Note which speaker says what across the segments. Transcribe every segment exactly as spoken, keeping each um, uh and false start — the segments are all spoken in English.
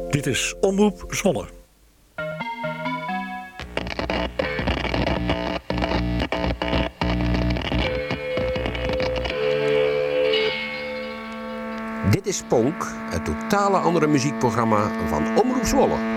Speaker 1: Dit is Omroep Zwolle.
Speaker 2: Dit is Ponk, het totale andere muziekprogramma van Omroep Zwolle.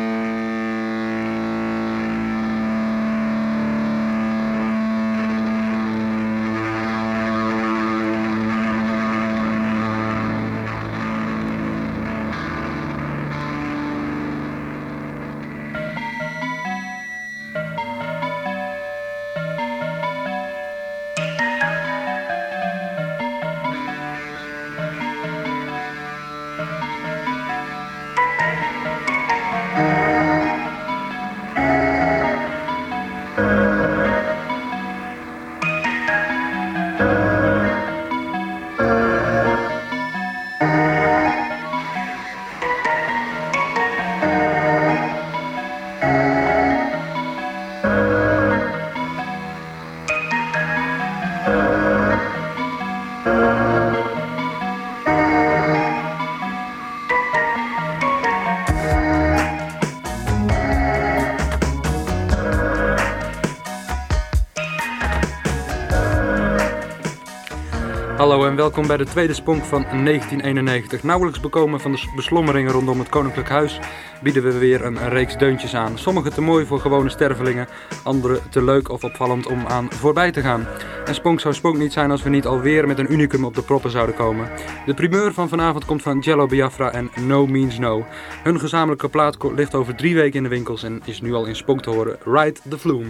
Speaker 3: Hallo en welkom bij de tweede Sponk van negentien eenennegentig. Nauwelijks bekomen van de beslommeringen rondom het Koninklijk Huis bieden we weer een reeks deuntjes aan. Sommige te mooi voor gewone stervelingen, andere te leuk of opvallend om aan voorbij te gaan. En Sponk zou Sponk niet zijn als we niet alweer met een unicum op de proppen zouden komen. De primeur van vanavond komt van Jello Biafra en No Means No. Hun gezamenlijke plaat ligt over drie weken in de winkels en is nu al in Sponk te horen. Ride the Flume.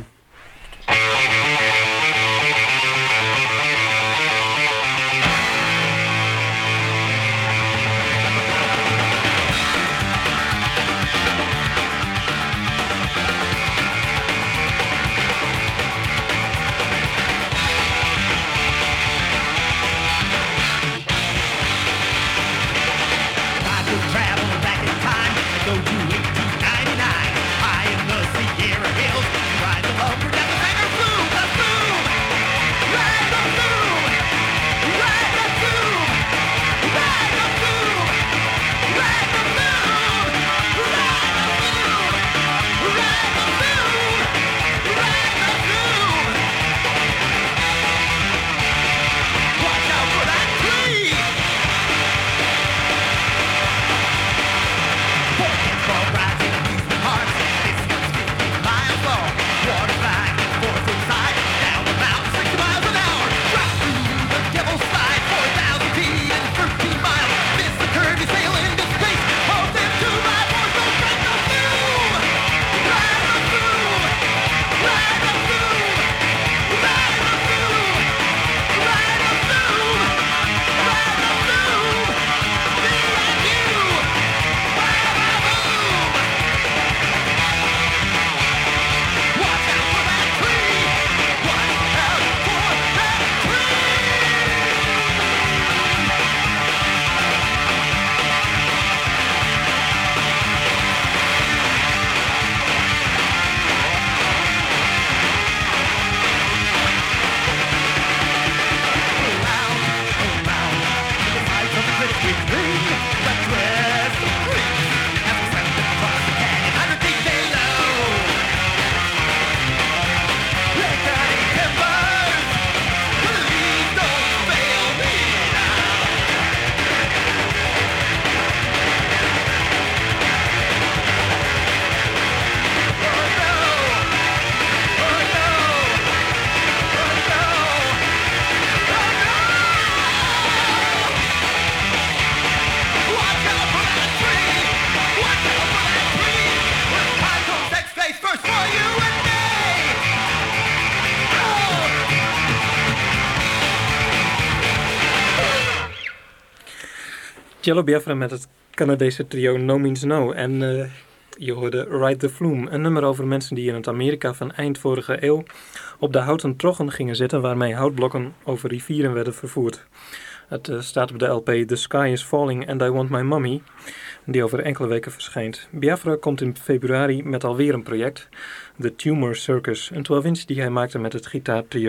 Speaker 3: Jello Biafra met het Canadese trio No Means No. En uh, je hoorde Ride the Flume, een nummer over mensen die in het Amerika van eind vorige eeuw op de houten troggen gingen zitten waarmee houtblokken over rivieren werden vervoerd. Het uh, staat op de L P The Sky is Falling and I Want My Mommy, die over enkele weken verschijnt. Biafra komt in februari met alweer een project, The Tumor Circus, een twaalf inch die hij maakte met het gitaartrio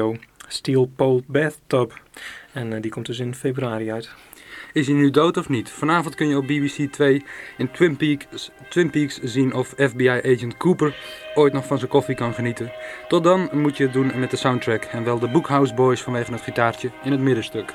Speaker 1: Steel Pole Bathtub. En uh, die komt dus in februari uit.
Speaker 3: Is hij nu dood of niet? Vanavond kun je op B B C twee in Twin Peaks, Twin Peaks zien of F B I-agent Cooper ooit nog van zijn koffie kan genieten. Tot dan moet je het doen met de soundtrack en wel de Bookhouse Boys vanwege het gitaartje in het middenstuk.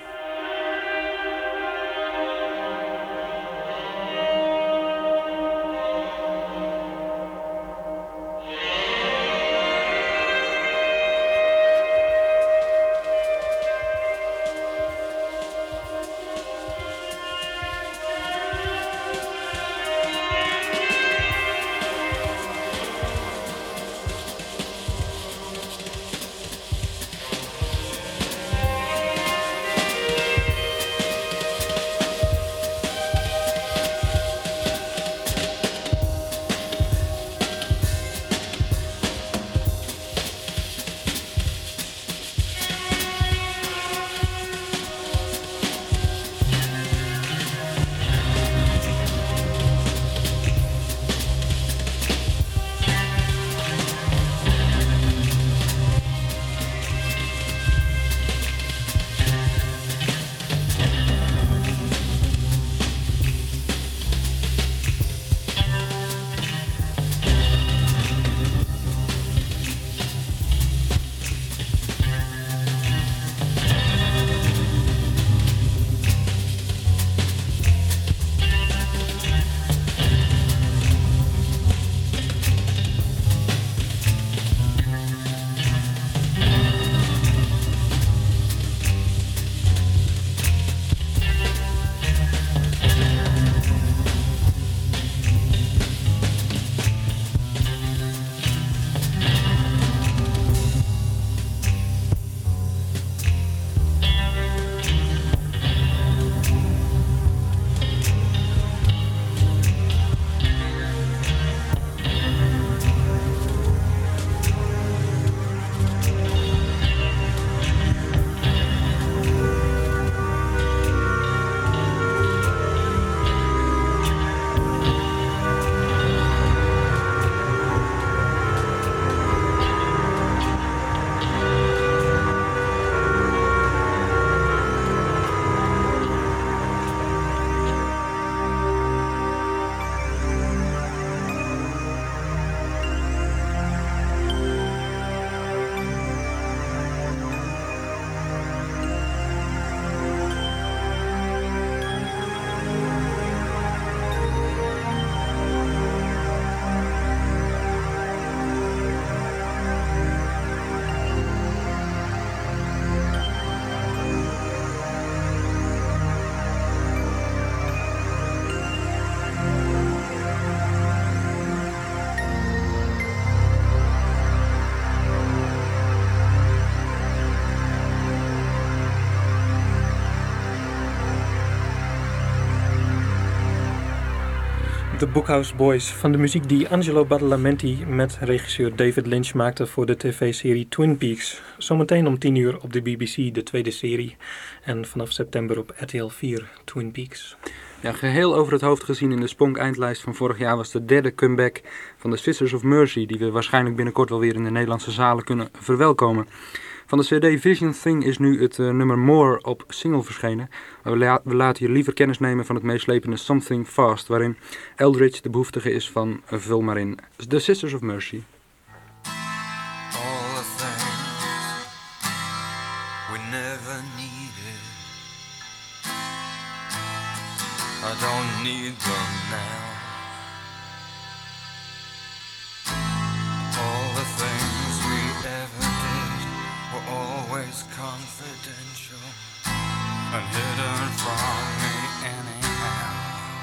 Speaker 1: De Bookhouse Boys, van de muziek die Angelo Badalamenti met regisseur David Lynch maakte voor de tv-serie Twin Peaks. Zometeen om tien uur op de B B C de tweede serie en vanaf september op R T L vier Twin Peaks.
Speaker 3: Ja, geheel over het hoofd gezien in de Spunk-eindlijst van vorig jaar was de derde comeback van de Sisters of Mercy, die we waarschijnlijk binnenkort wel weer in de Nederlandse zalen kunnen verwelkomen. Van de cd Vision Thing is nu het uh, nummer More op single verschenen. Maar we, la- we laten je liever kennis nemen van het meeslepende Something Fast, waarin Eldridge de behoeftige is van uh, vul maar in. The Sisters of Mercy.
Speaker 4: All the things we never needed, I don't need them now. All the things we ever did were always confidential and hidden from me anyhow.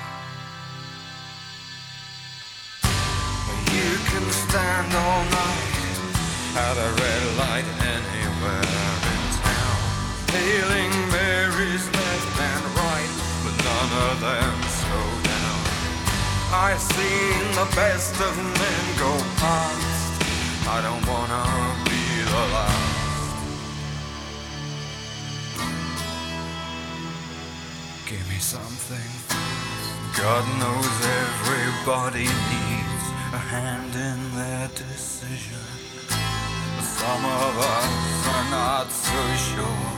Speaker 4: You can stand all night at a red light anywhere in town, hailing Mary's left and right, but none of them slow down. I've seen the best of men go past, I don't wanna be the last. Give me something. God knows everybody needs a hand in their decision. Some of us are not so sure.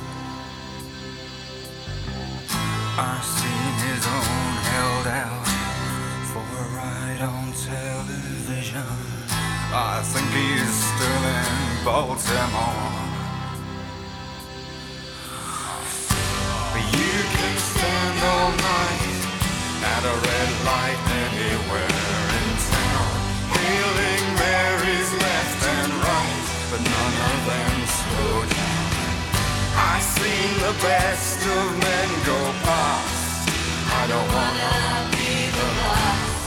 Speaker 4: I've seen his own held out for a ride on television. I think he's still in Baltimore. You can stand all night at a red light anywhere in town, hailing Marys left and right, but none of them slow down. I've seen the best of men go past. I don't wanna be the last.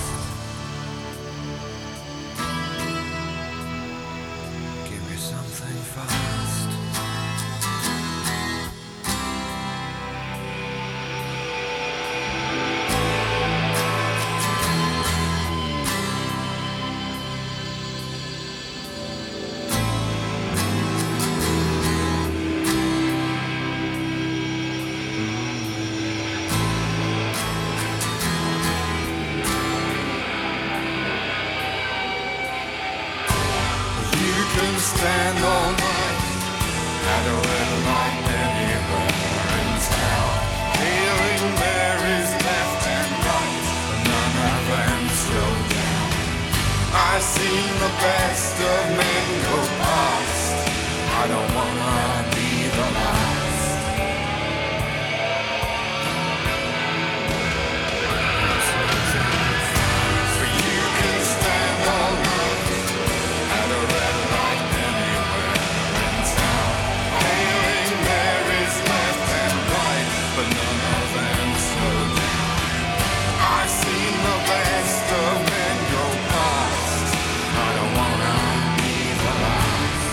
Speaker 4: Give me something fast. Stand all night at a red light anywhere in town, hailing Marys left and right, but none of them slow down. I've seen the best of men go past. I don't wanna be the last. So you can stand all night at a red light. But none of them slow down. I've seen the best of men go past. I don't wanna be the last.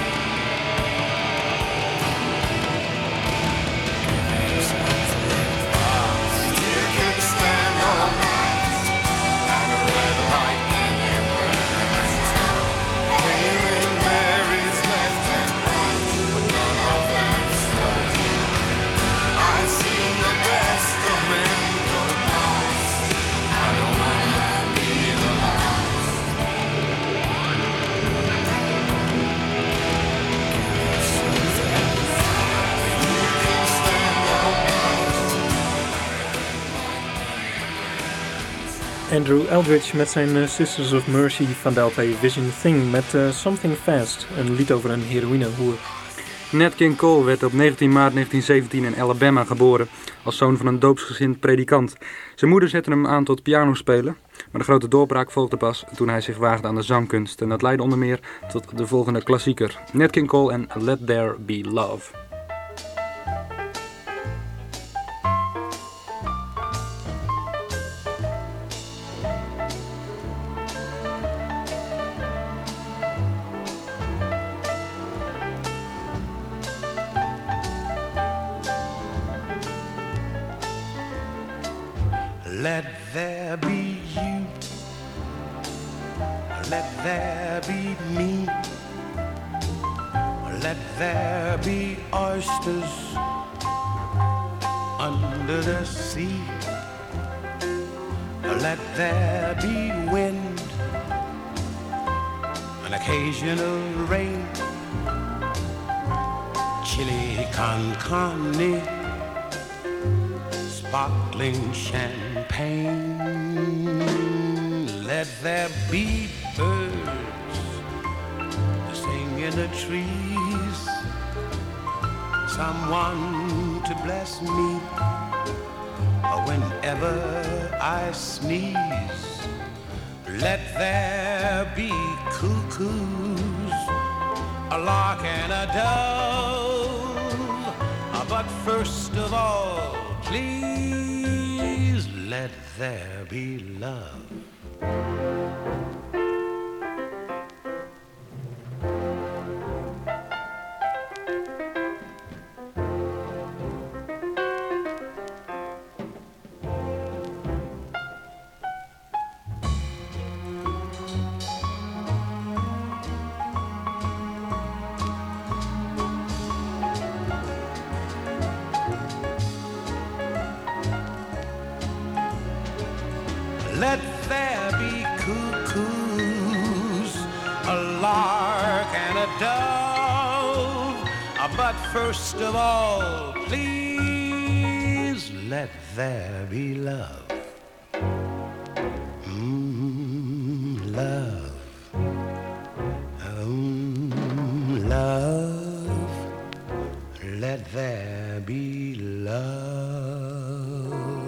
Speaker 4: You can stand all night at a red light anywhere in town, hailing Marys left and right, but none of them slow down. I've seen the best of men go past. I don't wanna be the last. You can stand all night.
Speaker 1: Andrew Eldridge met zijn uh, Sisters of Mercy van de L P Vision Thing met uh, Something Fast, een lied over een heroïnehoer.
Speaker 3: Nat King Cole werd op negentien maart negentien zeventien in Alabama geboren als zoon van een doopsgezind predikant. Zijn moeder zette hem aan tot pianospelen, maar de grote doorbraak volgde pas toen hij zich waagde aan de zangkunst. En dat leidde onder meer tot de volgende klassieker, Nat King Cole en Let There Be Love.
Speaker 5: Let there be you, let there be me, let there be oysters under the sea, let there be wind, an occasional rain, chili con carne, sparkling champagne. Let there be birds to sing in the trees, someone to bless me whenever I sneeze. Let there be cuckoos, a lark and a dove, but first of all, please let there be love. Let there be cuckoos, a lark and a dove, first of all, please let there be love. Mm, love. Mm, love. Let there be love.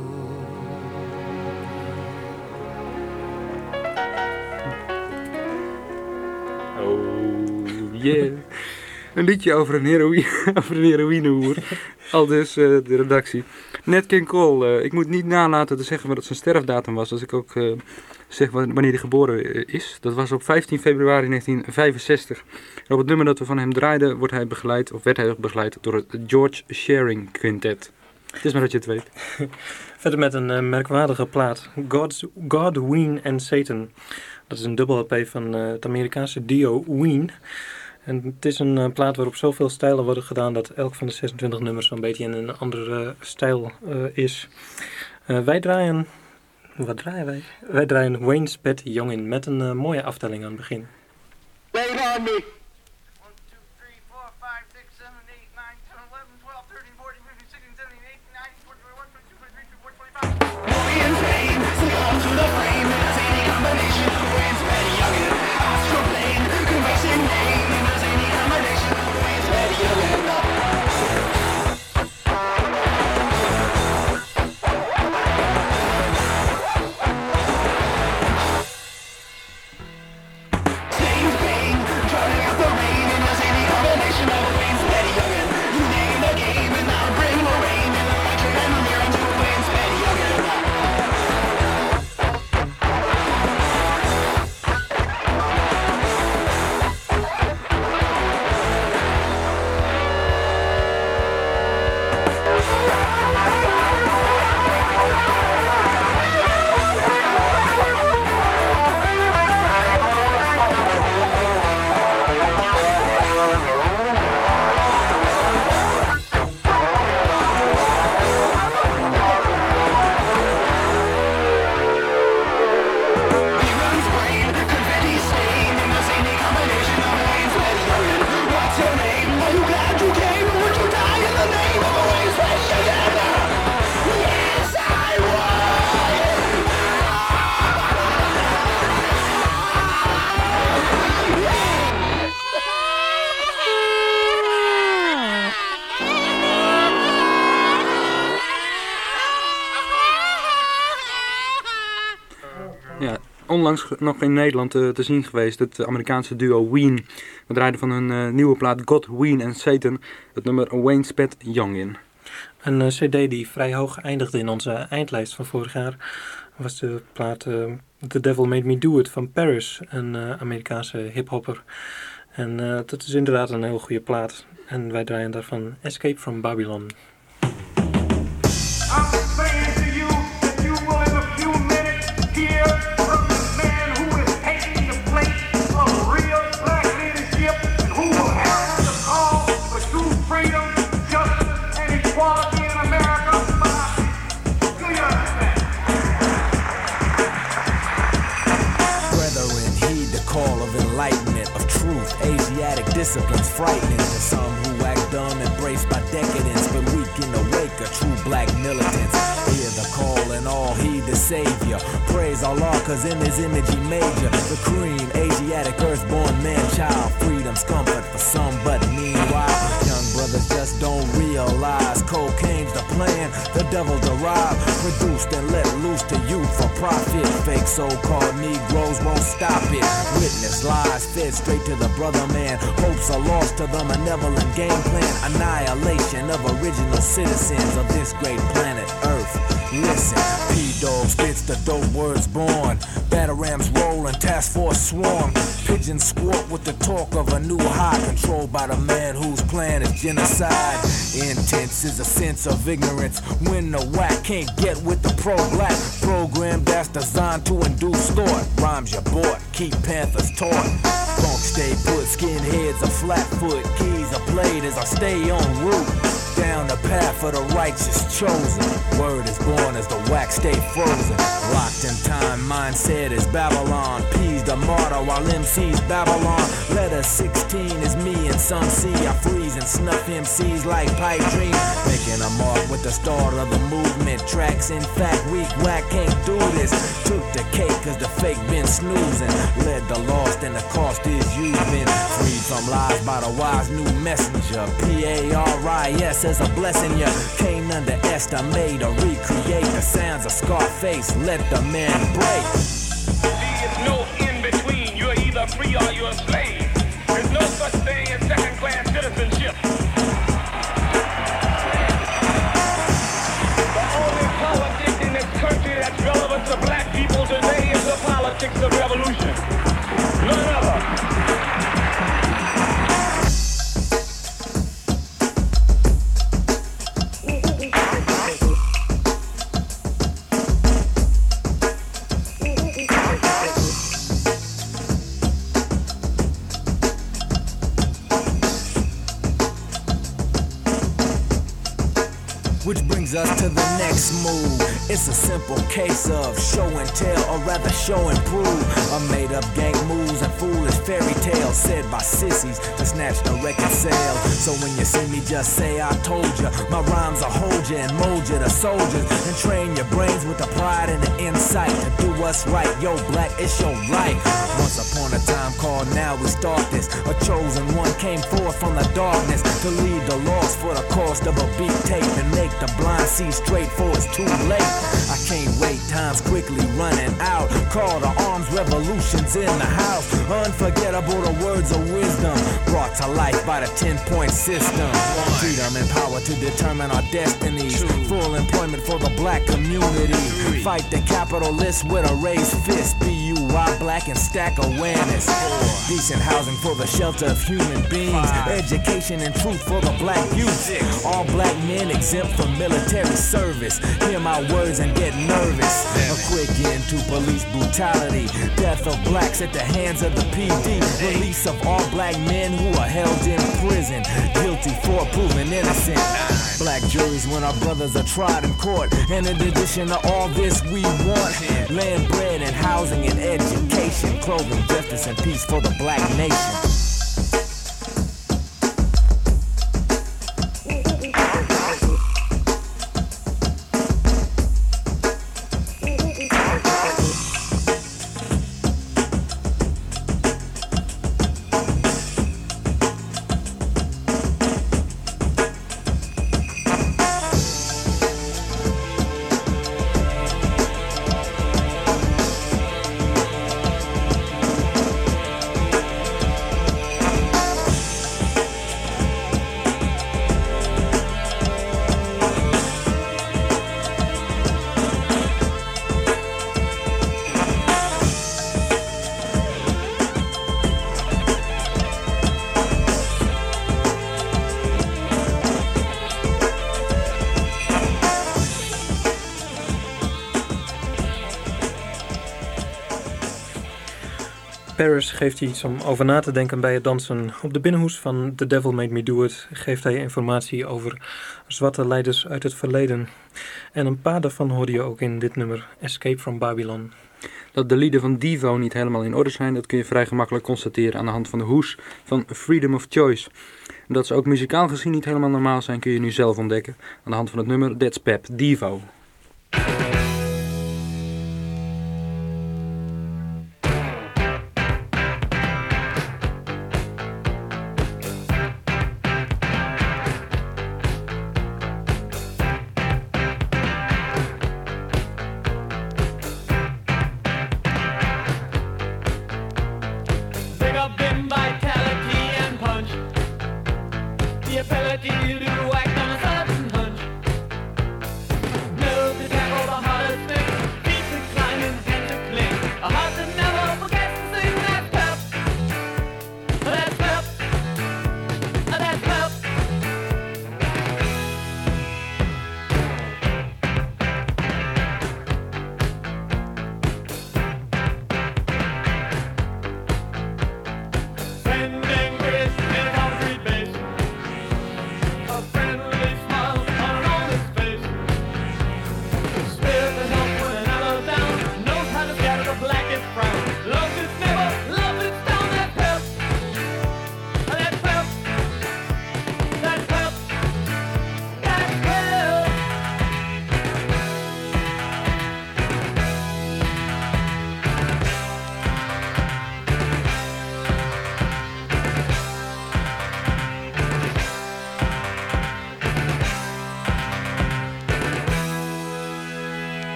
Speaker 3: Oh, yeah. Een liedje over een, heroïne, over een heroïnehoer. Al dus uh, de redactie. Nat King Cole, uh, ik moet niet nalaten te zeggen wat zijn sterfdatum was. Als ik ook uh, zeg wanneer hij geboren is. Dat was op vijftien februari negentien vijfenzestig. En op het nummer dat we van hem draaiden wordt hij begeleid, of werd hij begeleid door het George Shearing Quintet. Het is maar dat je het weet.
Speaker 1: Verder met een uh, merkwaardige plaat. God's, God, Ween and Satan. Dat is een dubbel L P van uh, het Amerikaanse duo Ween. En het is een uh, plaat waarop zoveel stijlen worden gedaan dat elk van de zesentwintig nummers zo'n beetje in een andere uh, stijl uh, is. Uh, wij draaien... Wat draaien wij? Wij draaien Wayne's Pet Youngin met een uh, mooie aftelling aan het begin.
Speaker 6: Wait on me!
Speaker 3: Onlangs nog in Nederland uh, te zien geweest, het Amerikaanse duo Ween. We draaiden van hun uh, nieuwe plaat God, Ween and Satan het nummer Wayne's Pet Youngin.
Speaker 1: Een uh, cd die vrij hoog eindigde in onze eindlijst van vorig jaar was de plaat uh, The Devil Made Me Do It van Paris, een uh, Amerikaanse hiphopper. En uh, dat is inderdaad een heel goede plaat. En wij draaien daarvan Escape from Babylon.
Speaker 7: Discipline's frightening to some who act dumb, embraced by decadence, but weak in the wake of true black militants. Hear the call and all heed the savior. Praise Allah, cause in his image he made you. The cream, Asiatic, earthborn man-child. Freedom's comfort for some, but meanwhile, young brothers just don't realize cocaine's the plan, the devil derived, produced and let loose to youth for profit. Fake so-called Negroes won't stop it. Witness lies fed straight to the brother man. Hopes are lost to the malevolent game plan. Annihilation of original citizens of this great planet Earth. Listen, P-Dog spits the dope words born. Batarams roll and task force swarm. Pigeons squawk with the talk of a new high, controlled by the man whose plan is genocide. Intense is a sense of ignorance when the whack can't get with the pro-black program that's designed to induce thought. Rhymes you bought, keep Panthers taught. Funk stay put, skinheads a flat foot. Keys are played as I stay on route. down the path of the righteous chosen. Word is born as the wax stay frozen. Locked in time, mindset is Babylon. P's the martyr while M C's Babylon. Letter sixteen is me and some C. I freeze and snuff M Cs like pipe dream. Making a mark with the start of the movement. Tracks in fact weak, whack can't do this. Took the cake cause the fake been snoozing. Led the lost and the cost is you. Been freed from lies by the wise new messenger. P A R I S is a blessing ya. Can't underestimate or recreate the sounds of Scarface. Let the man break.
Speaker 8: There's no in between. You're either free or you're a slave. There's no such thing as second class citizenship. The only politics in this country that's relevant to black people today is the politics of revolution. None other.
Speaker 7: Which brings us to the next move. It's a simple case of show and tell, or rather show and prove. A made up gang moves and foolish fairy tales said by sissies to snatch the record sale. So when you see me just say I told ya. My rhymes will hold ya and mold ya to soldiers. And train your brains with the pride and the insight to do what's right. Yo black, it's your life. Once upon a time called now we start this. A chosen one came forth from the darkness to lead the lost for the cost of a beat tape and make the blind see straight for it's too late. I can't wait, time's quickly running out. Call to arms, revolutions in the house. Unforgettable the words of wisdom brought to life by the ten-point system. Freedom and power to determine our destinies. Full employment for the black community. Fight the capitalists with a raised fist. B U Y black and stack awareness. Decent housing for the shelter of human beings. Education and truth for the black youth. All black men exempt from military service. Hear my words and get nervous. A quick end to police brutality. Death of blacks at the hands of the P D. Release of all black men who are held in prison. Guilty for proven innocent. Black juries when our brothers are tried in court. And in addition to all this we want land, bread, and housing and education. Clothing, justice, and peace for the black nation.
Speaker 1: Paris geeft je iets om over na te denken bij het dansen. Op de binnenhoes van The Devil Made Me Do It geeft hij informatie over zwarte leiders uit het verleden. En een paar daarvan hoorde je ook in dit nummer, Escape from Babylon.
Speaker 3: Dat de lieden van Devo niet helemaal in orde zijn, dat kun je vrij gemakkelijk constateren aan de hand van de hoes van Freedom of Choice. En dat ze ook muzikaal gezien niet helemaal normaal zijn, kun je nu zelf ontdekken aan de hand van het nummer That's Pep, Devo.
Speaker 9: The ability to act on a certain hunch. No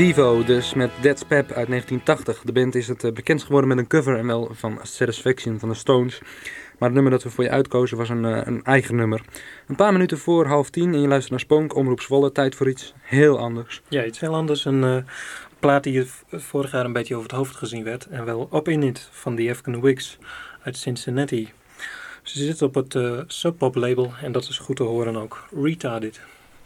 Speaker 3: Devo, dus met Dead Pep uit negentien tachtig. De band is het uh, bekendst geworden met een cover en wel van Satisfaction van de Stones. Maar het nummer dat we voor je uitkozen was een, uh, een eigen nummer. Een paar minuten voor half tien en je luistert naar Spoonk, Omroep Zwolle. Tijd voor iets heel anders.
Speaker 1: Ja, iets heel anders. Een uh, plaat die vorig jaar een beetje over het hoofd gezien werd. En wel Up In It van The Afghan Wigs uit Cincinnati. Ze zitten op het uh, Sub Pop label en dat is goed te horen ook. Retarded.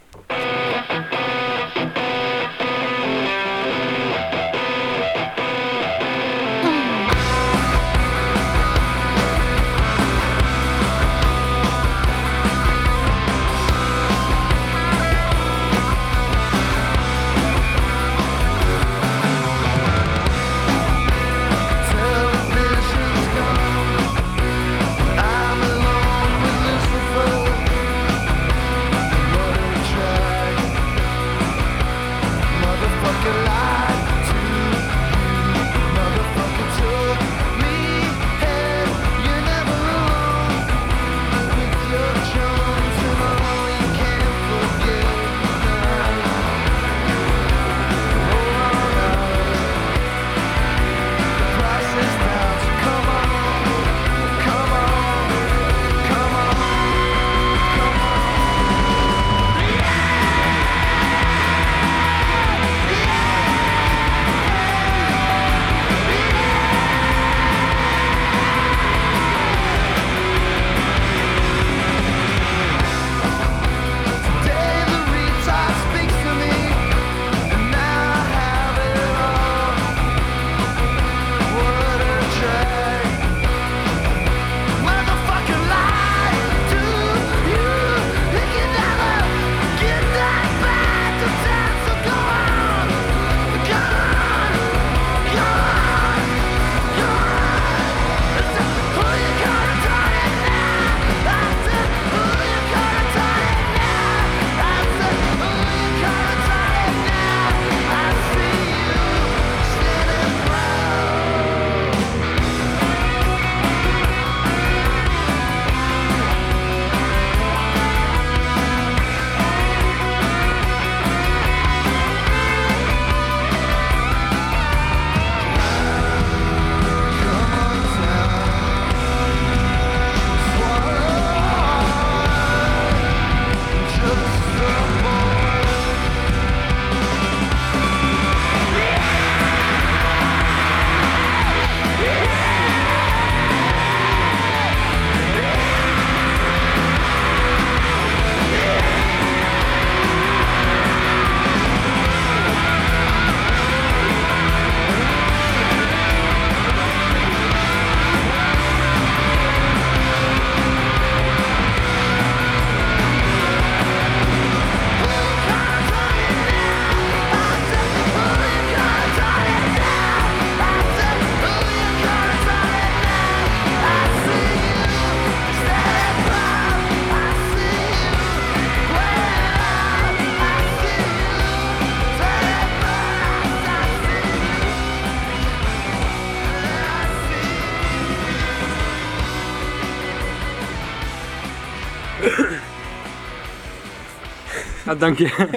Speaker 3: Nou, dank je.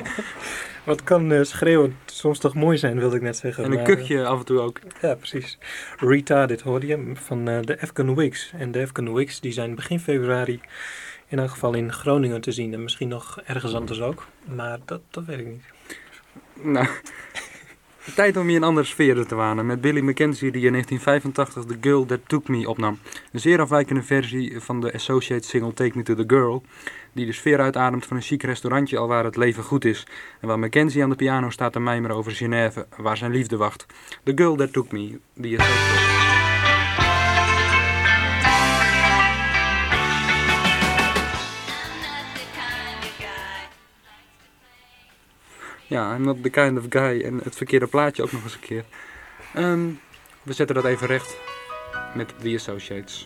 Speaker 1: Wat kan uh, schreeuwen soms toch mooi zijn, wilde ik net zeggen.
Speaker 3: En een
Speaker 1: maar,
Speaker 3: kuchje af en toe ook.
Speaker 1: Ja, precies. Retarded hoorde je van uh, de Afghan Wigs. En de Afghan Wigs die zijn begin februari in elk geval in Groningen te zien. En misschien nog ergens anders ook. Maar dat, dat weet ik niet.
Speaker 3: Nou, tijd om je een andere sfeer te wanen. Met Billy Mackenzie die in negentien vijfentachtig The Girl That Took Me opnam. Een zeer afwijkende versie van de Associate single Take Me To The Girl. Die de sfeer uitademt van een chic restaurantje al waar het leven goed is. En waar Mackenzie aan de piano staat te mijmeren over Genève, waar zijn liefde wacht. The Girl That Took Me, die is ook. Ja, I'm not the kind of guy. En het verkeerde plaatje ook nog eens een keer. Um, we zetten dat even recht met The Associates.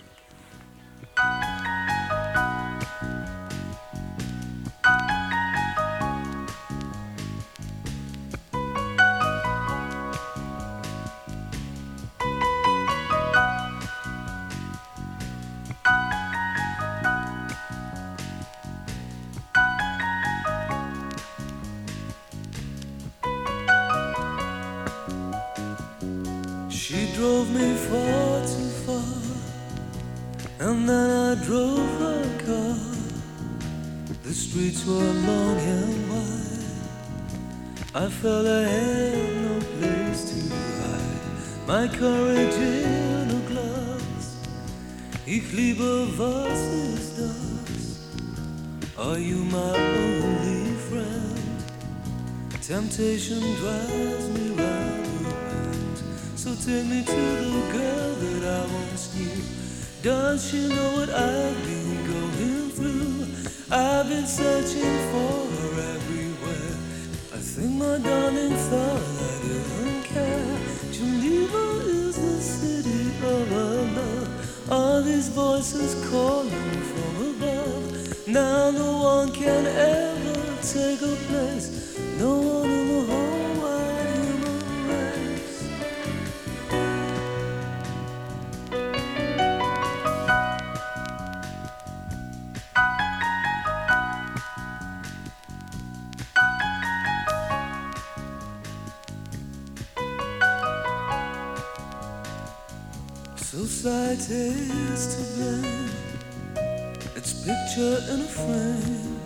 Speaker 9: drove me far too far, and then I drove her car. The streets were long and wide. I felt I had no place to hide. My courage in a glass. Ich liebe, was ist das? Are you my only friend? Temptation drives me round the bend. So take me to the girl that I once knew. Does she know what I've been going through? I've been searching for her everywhere. I think my darling thought I didn't care. Geneva is the city of our love. All these voices calling from above. Now no one can ever take a place. No one in the whole wide human race. Society is to blame. Its picture in a frame.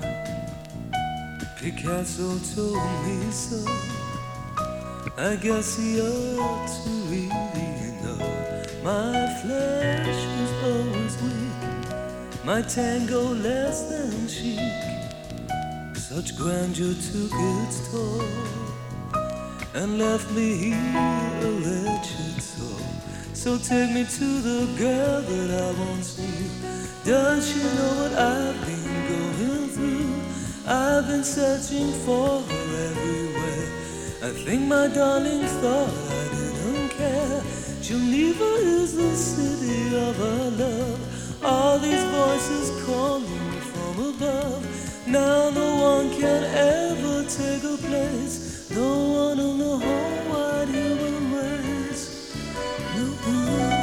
Speaker 9: Picasso told me so. I guess he ought to really know. My flesh was always weak, my tango less than chic. Such grandeur took its toll and left me here a wretched soul. So take me to the girl that I once knew. Does she know what I've been going through? I've been searching for her everywhere. I think my darling thought I didn't care. Geneva is the city of our love. All these voices calling from above. Now no one can ever take a place. No one in the whole wide human race. No one.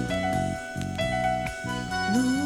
Speaker 9: No one.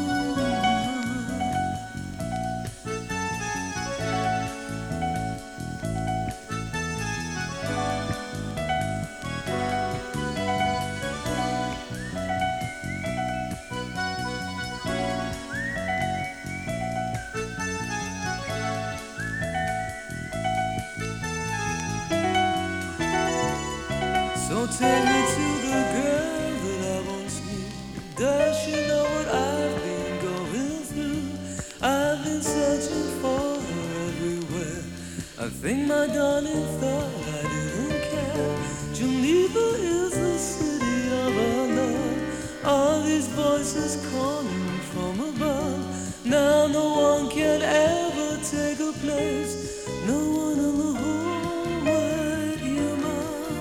Speaker 9: So take me to the girl that I once knew. Does she know what I've been going through? I've been searching for her everywhere. I think my darling thought I didn't care. Geneva is the city of our love. All these voices calling from above. Now no one can ever take a place. No one in the whole wide human.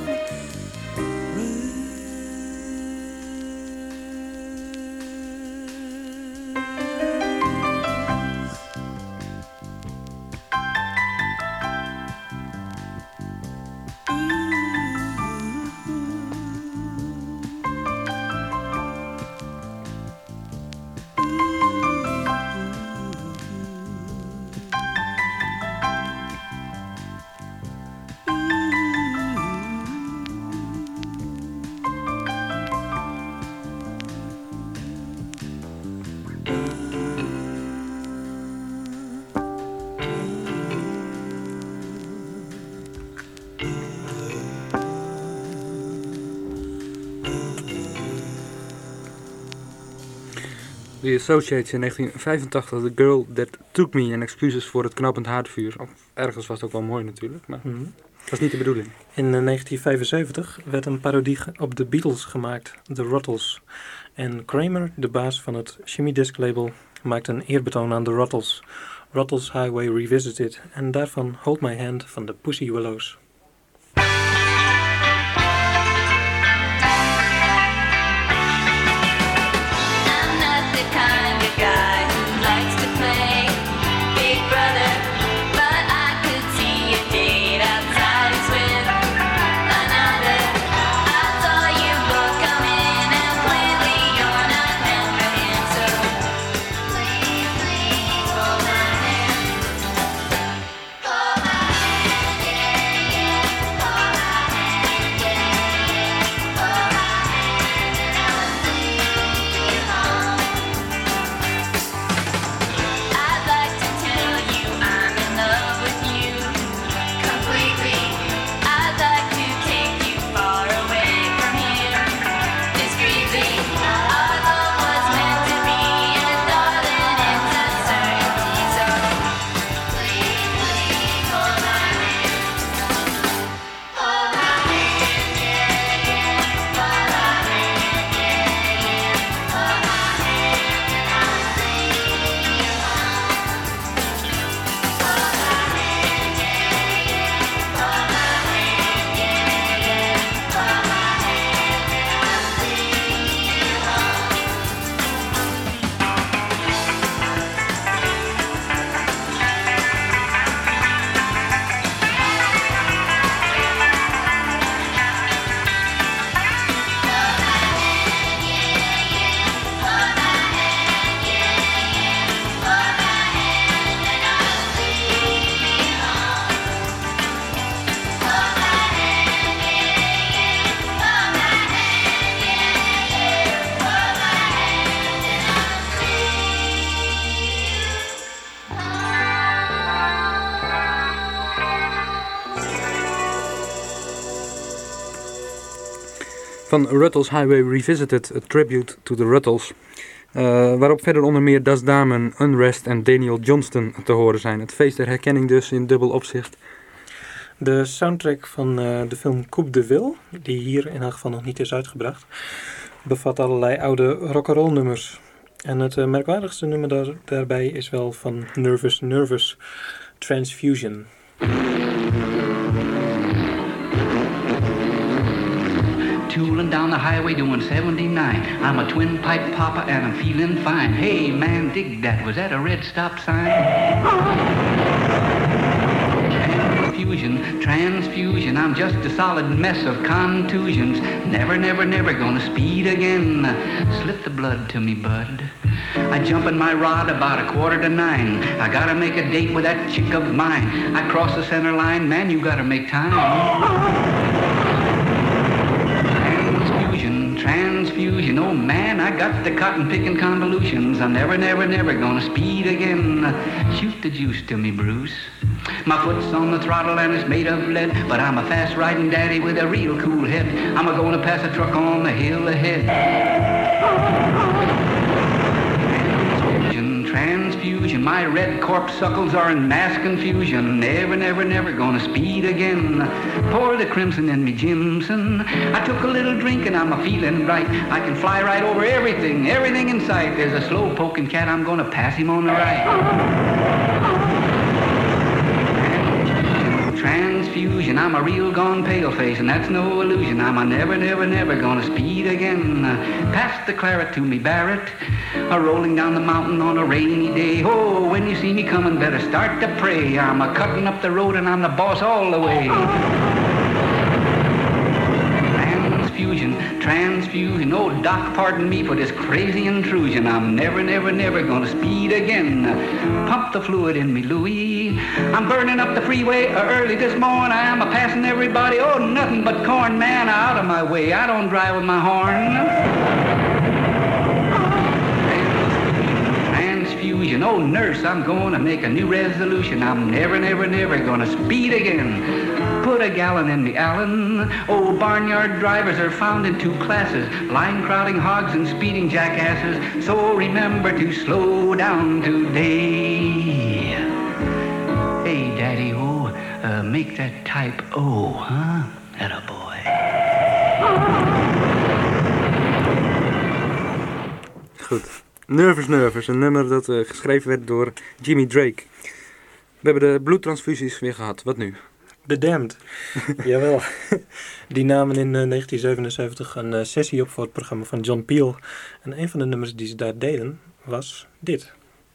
Speaker 3: The Associates in negentien vijfentachtig, The Girl That Took Me. En excuses voor het knappend haardvuur. Of, ergens was het ook wel mooi natuurlijk, maar mm-hmm. dat was niet de bedoeling.
Speaker 1: In negentien vijfenzeventig werd een parodie op de Beatles gemaakt, The Ruttles. En Kramer, de baas van het Shimmy Disc label, maakte een eerbetoon aan de Ruttles. Ruttles Highway Revisited. En daarvan Hold My Hand van de Pussy Willows.
Speaker 10: Hold my hand, yeah, yeah.
Speaker 3: van Ruttles Highway Revisited, a tribute to the Ruttles. Uh, waarop verder onder meer Das Damen, Unrest en Daniel Johnston te horen zijn. Het feest der herkenning dus in dubbel opzicht.
Speaker 1: De soundtrack van uh, de film Coupe de Ville, die hier in elk geval nog niet is uitgebracht, bevat allerlei oude rock'n'roll nummers. En het uh, merkwaardigste nummer daar, daarbij is wel van Nervous Nervous, Transfusion.
Speaker 10: Tooling down the highway doing seventy-nine. I'm a twin pipe papa and I'm feeling fine. Hey man, dig that. Was that a red stop sign? Transfusion, transfusion. I'm just a solid mess of contusions. Never, never, never gonna speed again. Slip the blood to me, bud. I jump in my rod about a quarter to nine. I gotta make a date with that chick of mine. I cross the center line, man, you gotta make time. Transfusion, oh man, I got the cotton picking convolutions. I'm never, never, never gonna speed again. Shoot the juice to me, Bruce. My foot's on the throttle and it's made of lead, but I'm a fast riding daddy with a real cool head. I'm a gonna pass a truck on the hill ahead. Transfusion, transfusion, my red corpuscles are in mass confusion. Never, never, never gonna speed again. Pour the crimson in me, Jimson. I took a little drink and I'm a feeling right. I can fly right over everything, everything in sight. There's a slow poking cat, I'm gonna pass him on the right. Transfusion, I'm a real gone pale face, and that's no illusion. I'm a never, never, never gonna speed again. Pass the claret to me, Barrett. A rolling down the mountain on a rainy day. Oh, when you see me coming, better start to pray. I'm a cutting up the road and I'm the boss all the way. Transfusion, transfusion. Oh, Doc, pardon me for this crazy intrusion. I'm never, never, never gonna speed again. Pump the fluid in me, Louie. I'm burning up the freeway early this morning. I'm a passing everybody. Oh, nothing but corn, man. Out of my way. I don't drive with my horn. Transfusion. Oh, nurse, I'm gonna make a new resolution. I'm never, never, never gonna speed again. Put a gallon in me, Allen. Oh, barnyard drivers are found in two classes, line crowding hogs and speeding jackasses. So remember to slow down today. Hey, Daddy, oh, uh, make that type O, huh? Attaboy.
Speaker 3: Goed. Nervous Nervous, een nummer dat uh, geschreven werd door Jimmy Drake. We hebben de bloedtransfusies weer gehad. Wat nu?
Speaker 1: The Damned. Jawel. Die namen in uh, negentien zevenenzeventig een uh, sessie op voor het programma van John Peel. En een van de nummers die ze daar deden was dit.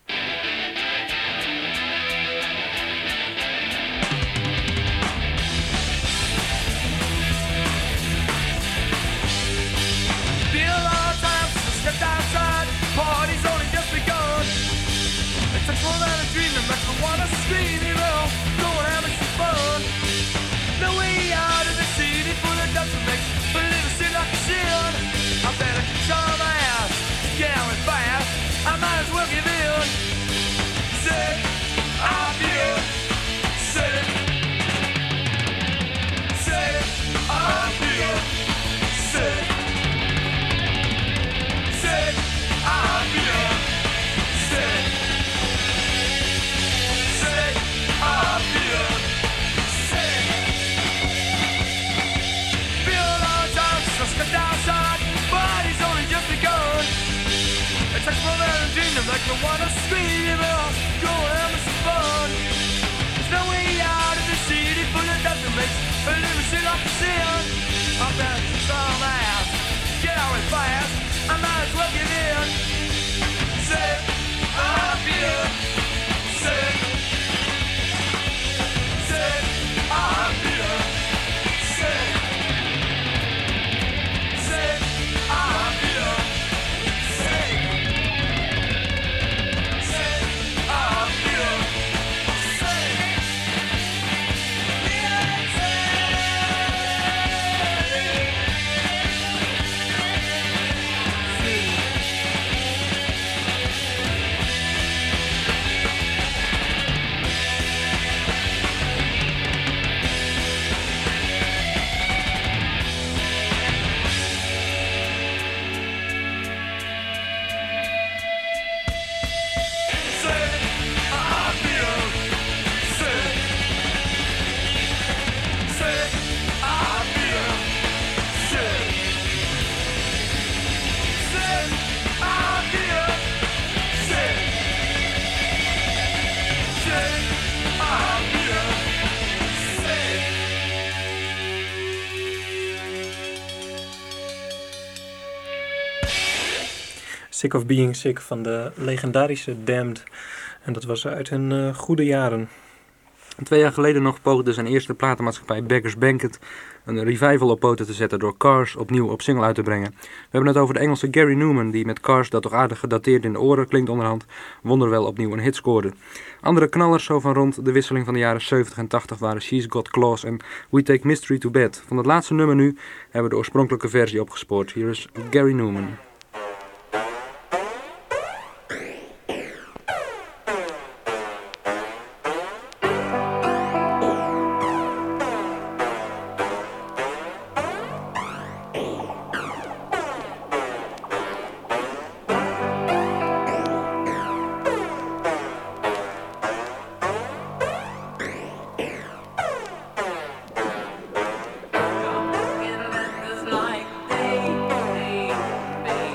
Speaker 11: Like I wanna scream out, go and have some fun. There's no way out of the city full of nothing makes a living shit like a sin. I'm better than some ass, get out and fast, I might as well get in. Say, I feel sick. Say, I feel sick. Say, I feel sick. Yeah.
Speaker 1: Sick of Being Sick van de legendarische Damned. En dat was uit hun uh, goede jaren.
Speaker 3: Twee jaar geleden nog poogde zijn eerste platenmaatschappij Beggars Banquet een revival op poten te zetten door Cars opnieuw op single uit te brengen. We hebben het over de Engelse Gary Numan, die met Cars, dat toch aardig gedateerd in de oren klinkt onderhand, wonderwel opnieuw een hit scoorde. Andere knallers zo van rond de wisseling van de jaren zeventig en tachtig waren She's Got Claws en We Take Mystery to Bed. Van het laatste nummer nu hebben we de oorspronkelijke versie opgespoord. Hier is Gary Numan.
Speaker 11: Like they, they, they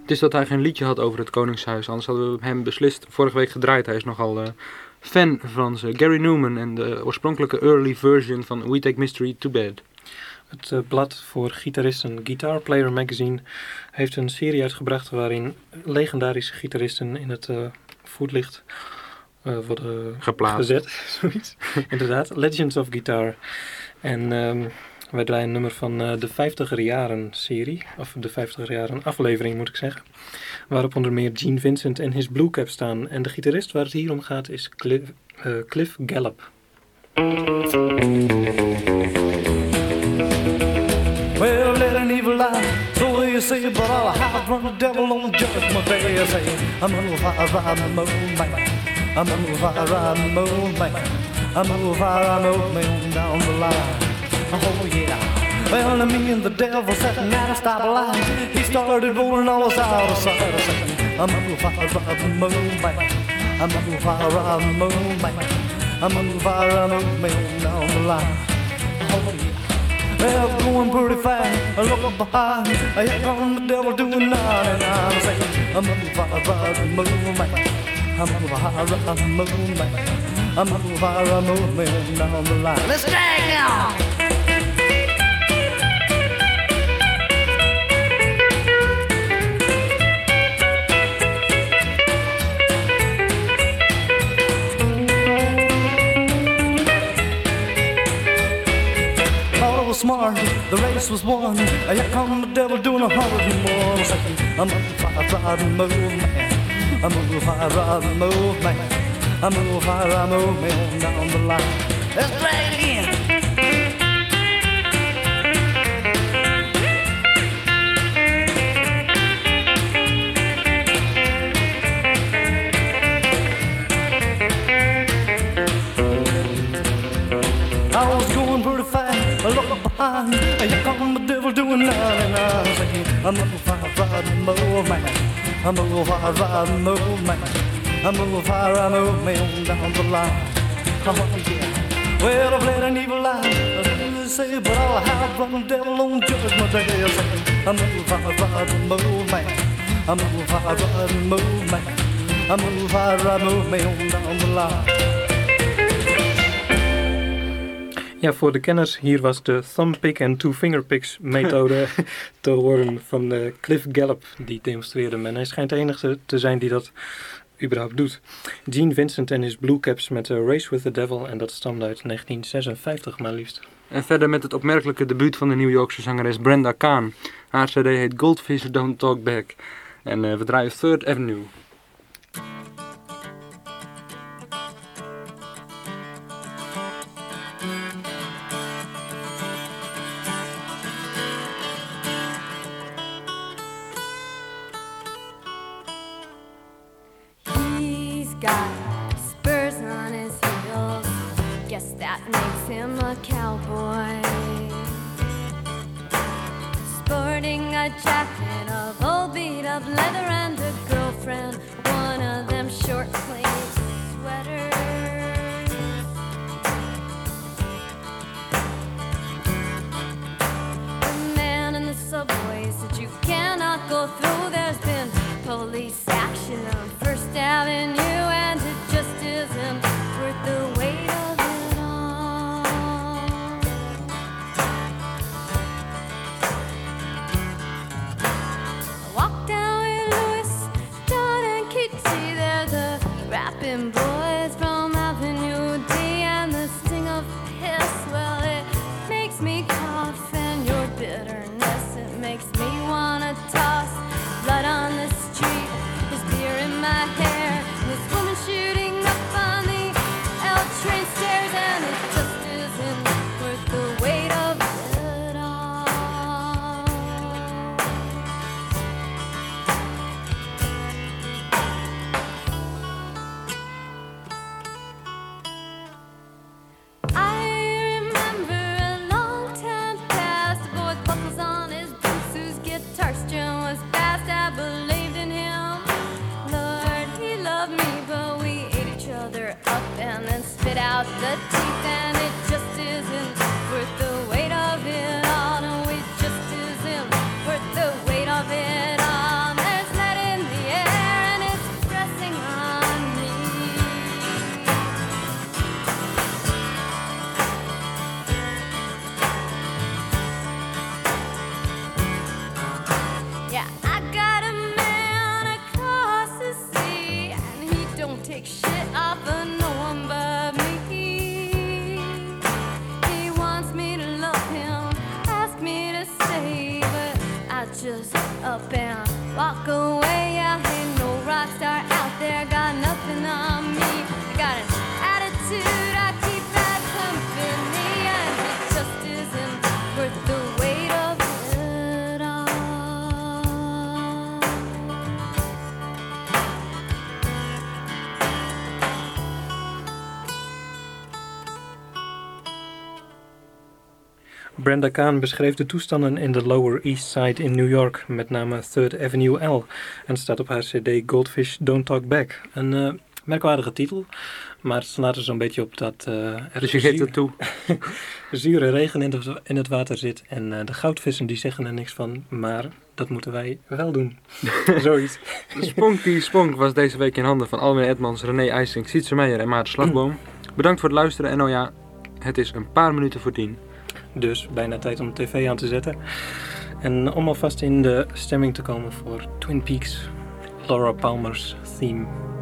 Speaker 3: Het is dat hij geen liedje had over het Koningshuis, anders hadden we hem beslist vorige week gedraaid. Hij is nogal uh, fan van ze. Gary Newman en de oorspronkelijke early version van We Take Mystery to Bed.
Speaker 1: Het uh, blad voor gitaristen Guitar Player Magazine heeft een serie uitgebracht waarin legendarische gitaristen in het uh, voetlicht uh, worden
Speaker 3: geplaatst.
Speaker 1: Gezet. Zoiets. Inderdaad, Legends of Guitar. En um, wij draaien een nummer van uh, de vijftiger jaren serie, of de vijftiger jaren aflevering moet ik zeggen, waarop onder meer Gene Vincent en his Blue Cap staan. En de gitarist waar het hier om gaat is Cliff, uh, Cliff Gallup.
Speaker 9: Well, let an evil lie, so you say, but I'll hide from the devil on judgment day. You say, I'm gonna fire ride the moon man, I'm gonna fire ride the moon man, I'm gonna fire ride the moon man down the line. Oh yeah. Well, me and the devil sitting at a stoplight. He started rolling all us out of sight. I said, I'm gonna fire ride the moon man, I'm gonna fire ride the moon man, I'm gonna fire ride the moon man down the line. Oh yeah. Well, going pretty fast, I look behind, here come the devil doing ninety-nine. Saying, I'm gonna fire ride the moon man, I'm gonna fire ride the moon man, I'm gonna fire ride the moon man down the line. Let's drag now! Smart, the race was won. Here come the devil doing a hundred and more. Saying, I'm gonna fire ride and move man, I'm gonna fire ride and move man, I'm gonna fire ride and move man down the line. Let's play it again. I was going pretty fast, I look behind, here come the devil doing ninety-nine. Saying, I'm gonna fire ride and move man, I'm gonna fire ride and move man, I'm gonna fire ride and move man down the line. Oh yeah. Well, I've let an evil lie, I say, but I'll have from the devil on judgment day. Saying, I'm gonna fire ride and move man, I'm gonna fire ride and move man, I'm gonna fire ride and move man down the line.
Speaker 1: Ja, voor de kenners, hier was de thumb pick en two finger picks methode te horen van de Cliff Gallup, die demonstreerde. En hij schijnt de enige te zijn die dat überhaupt doet. Gene Vincent en his Blue Caps met uh, Race with the Devil, en dat stamde uit negentien zesenvijftig maar liefst.
Speaker 3: En verder met het opmerkelijke debuut van de New Yorkse zangeres Brenda Kahn. Haar cd heet Goldfish Don't Talk Back. En uh, we draaien Third Avenue.
Speaker 12: Jacket of old beat up leather and a girlfriend, one of them short sleeve sweaters. The man in the subway said you cannot go through. There's been police action on First Avenue, and it just isn't worth the wait of it all. Walk down with Louis, John and Kitty. They're the rapping boys from Avenue D, and the sting of piss, well, it makes me cough. And your bitterness, it makes me wanna toss blood on the street. There's beer in my hair, this woman shooting up on the L train stairs, and it just isn't worth the weight of it all. I remember a long time past, a boy with buckles on his boots, whose guitar string was fast. I believed in him, Lord, he loved me, but we ate each other up and then spit out the teeth, and it just isn't worth the weight of it all. No, it just isn't worth the weight of it all. There's
Speaker 1: Brenda Kahn beschreef de toestanden in de Lower East Side in New York, met name Third Avenue L, en staat op haar cd Goldfish Don't Talk Back. Een uh, merkwaardige titel, maar het slaat er zo'n beetje op dat uh, er
Speaker 3: dus je geeft het toe.
Speaker 1: zure regen in, de, in het water zit en uh, de goudvissen die zeggen er niks van, maar dat moeten wij wel doen. Zoiets.
Speaker 3: De Spunk die Spunk was deze week in handen van Alwin Edmans, René IJsink, Sietse Meijer en Maarten Slagboom. Bedankt voor het luisteren en oh ja, het is een paar minuten voor tien.
Speaker 1: Dus bijna tijd om de tv aan te zetten. En om alvast in de stemming te komen voor Twin Peaks, Laura Palmer's theme.